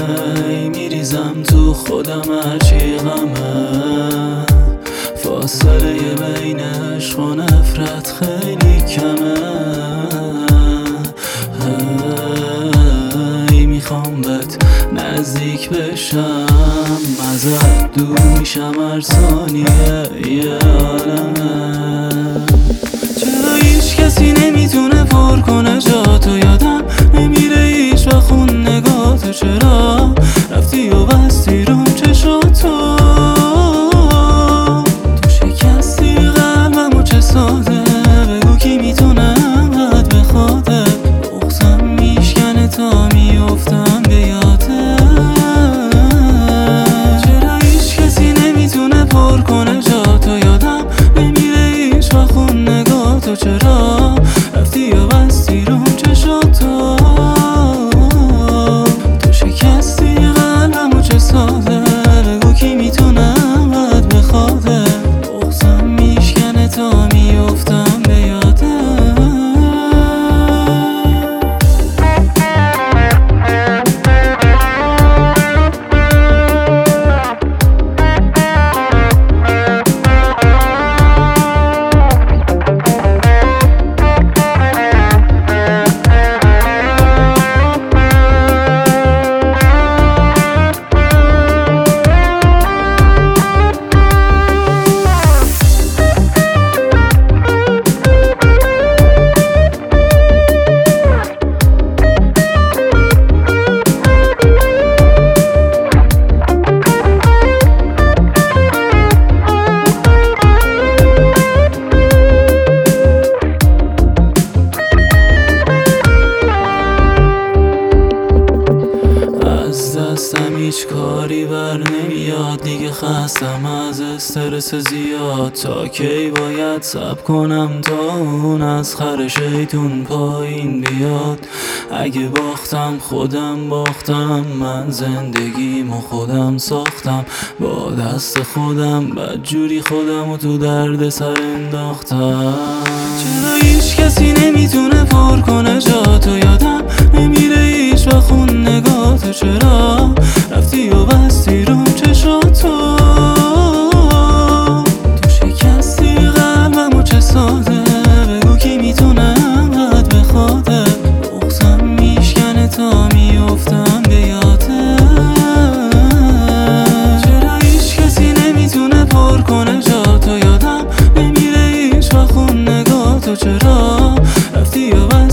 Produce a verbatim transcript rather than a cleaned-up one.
هی میریزم تو خودم هرچی غمه، فاصله بین عشق و نفرت خیلی کمه. هی میخوام بهت نزدیک بشم، ازت دور میشم هر ثانیه یه عالمه. چرا هیچ کسی نمیتونه پر کنه جاتو، یادم نمیره هیچ وقت اون نگاتو. چرا رفتی و بستی روم چشاتو، تو شکستی قلبمو چه ساده. بگو کی میتونه انقدر بخواده، بغضم میشکنه تا میافتم به یاده. چرا هیچ کسی نمیتونه پر کنه جاتو، یادم نمیره هیچ وقت اون نگاتو. چرا رفتی و بستی روم چشاتو، تو شکستی قلبمو چه ساده. بگو کی میتونه انقدر بخواده، بغضم میشکنه تا میافتم به یاده. دستم هیچ کاری بر نمیاد دیگه، خستم از استرس زیاد. تا کی باید صبر کنم تا اون از خر شیطون پایین بیاد؟ اگه باختم خودم باختم، من زندگیمو خودم ساختم. با دست خودم بدجوری خودمو تو درد سر انداختم. چرا هیچ کسی نمیتونه پر کنه جاتو، یادم نمیره هیچ وقت اون نگاتو. چرا رفتی و بستی روم چشاتو، تو شکستی قلبمو چه ساده. بگو کی میتونه انقدر بخواده، بغضم میشکنه تا میافتم به یاده. چرا هیچ کسی نمیتونه پر کنه جاتو، یادم نمیره هیچ وقت اون نگاتو. چرا رفتی و